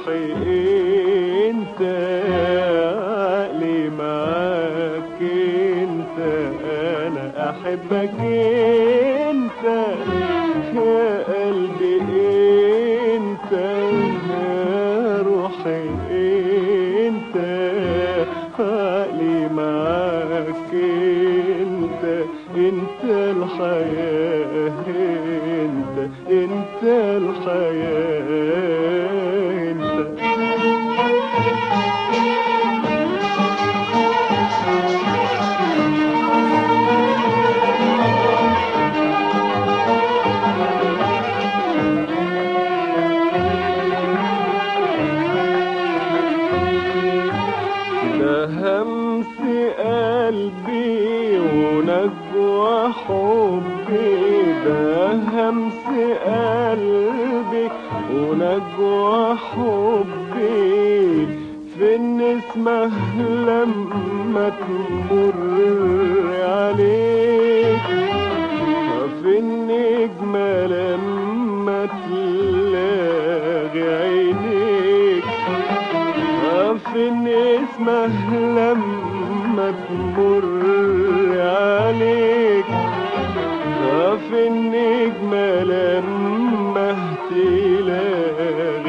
روحي انت، عقلي معاك انت، انا احبك انت يا قلبي انت، يا روحي انت، عقلي معاك انت، انت الحياة انت الحياة انت. ده همس قلبي ونجوى حبي، ده همس قلبي ونجوى حبي، في النسمة لما تمر عليك، في النجمة لما تلاقي عينيك، في النسمة لما تمر عليك، في النجمة لما تلاقي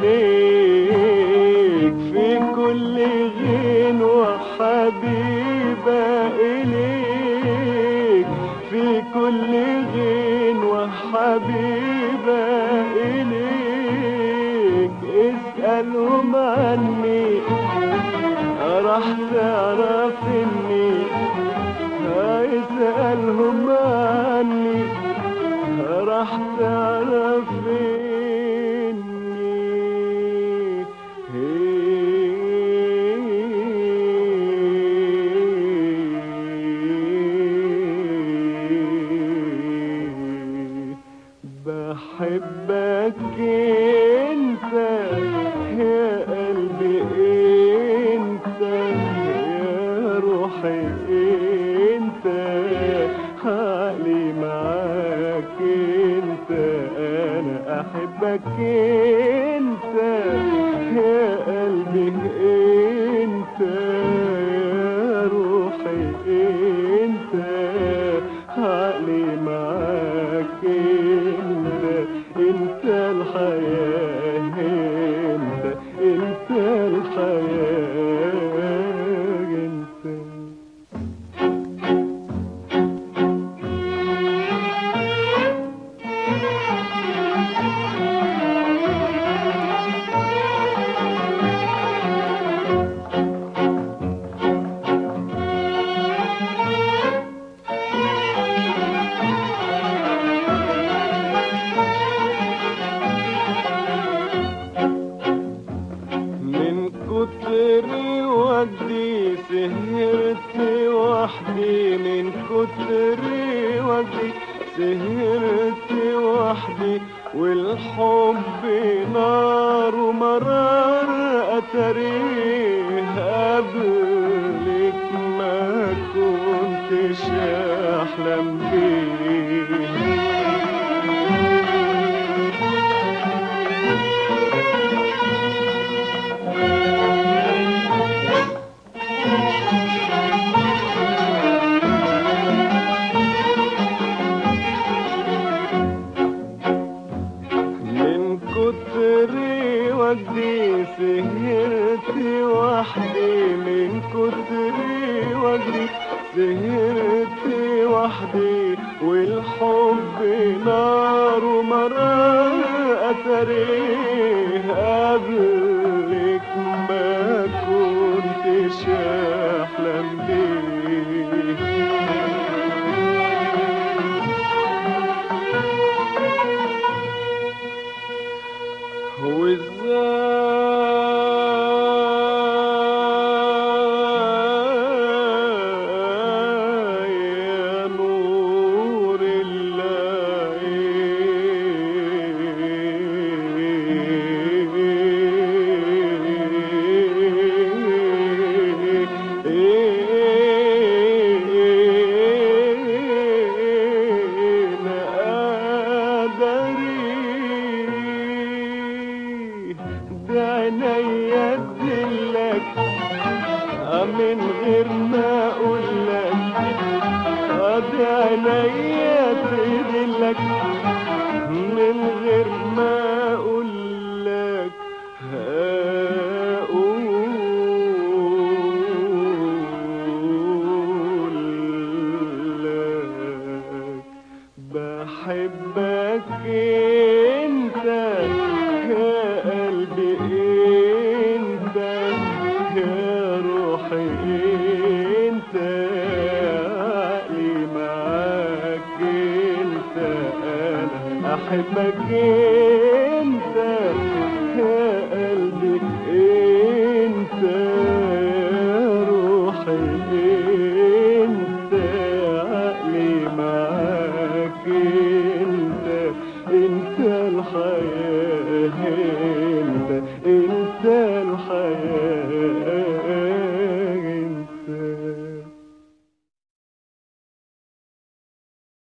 عينيك، في كل غنوة حبيبة إليك، في كل غنوة حبيبة إليك، اسألهم عني راح تعرف اني، اسألهم عني راح تعرف اني بحبك انت يا قلبي انت، يا روحي انت، عقلي معاك انت، انا احبك انت يا قلبي انت، يا روحي انت، عقلي معاك انت، انت الحياة انت الحياة انت. وجدي سهرت وحدي، من كتر وجدي سهرت وحدي، والحب نار ومرار أتريه، قبلك ما كنتش أحلم بيه. وجدي سهرت وحدي، من كتر وجدي سهرت وحدي، والحب نار ومرار أتريه، قبلك ما كنتش أحلم بيه. وازاي يا نور الله دي عينيا ادلك من غير ما اقولك، دي عينيا تدلك من غير ما اقولك، هقولك بحبك انت يا قلبي، انت يا روحي، انت عقلي معاك، انت انا احبك انت